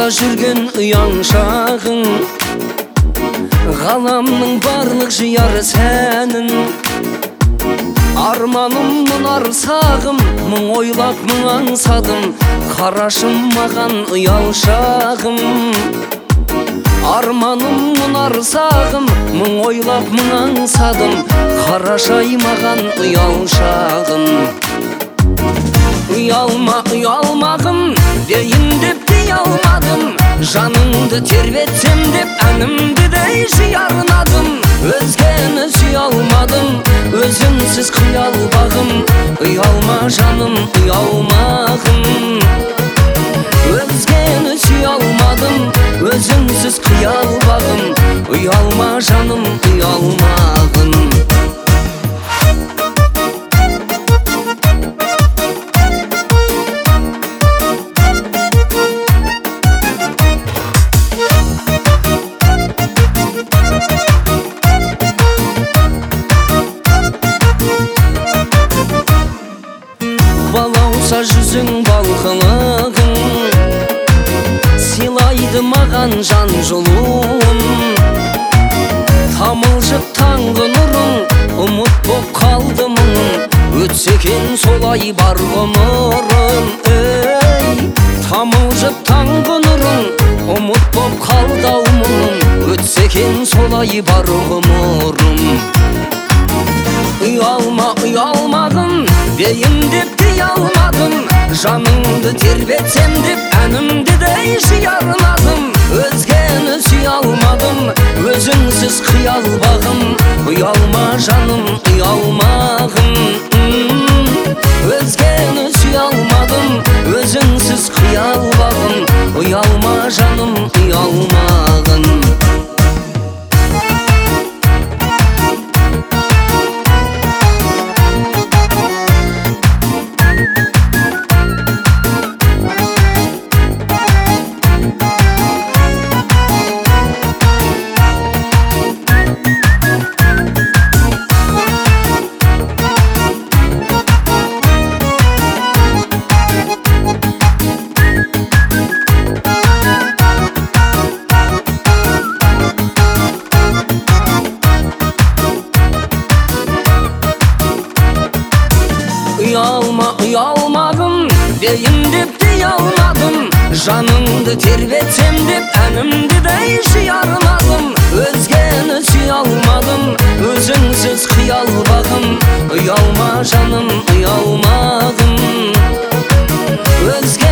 жүрген ұяң шағың, ғаламның барлық жияры сәнін. Арманым мұнар сағым, мың ойлап мың аңсадым, қарашым маған ұял шағым. Арманым мұнар сағым, мың ойлап мың аңсадым, қарашай маған ұял шағым. Ұялма, ұялмағым дейін деп дей алмадым, жаныңды тербетсем деп әнімді дей жиярнадым. Өзгені сүй алмадым, өзіңсіз қиял бағым. Ұялма жаным, ұялмағым. Өзгені сүй алмадым, өзіңсіз қиял бағым. Ұялма жаным, ұялмағым. Балауса жүзің балқылығың, сыйлайды маған жан жолуын. Тамылжып таңғы нұрың, ұмыт боп қалды мұңым, өтсе екен солай бар ғұмырым. Тамылжып таңғы нұрың, ұмыт боп қалды мұңым, өтсе екен солай бар ғұмырым. Ұялма, ұялмағым дейін деп дей алмадым, жаныңды тербетсем деп әнімді дей жиярнадым. Өзгені сүй алмадым, өзіңсіз қиял бағым. Ұялма жаным, ұялмағым. Өзгені сүй алмадым, өзіңсіз қиял бағым. Ұялма жаным, ұялмағым. Ұялма, ұялмағым дейін деп дей алмадым, жаныңды тербетсем деп әнімді дей жиярнадым. Өзгені сүй алмадым, өзіңсіз қиял бағым. Ұялма жаным, ұялмағым.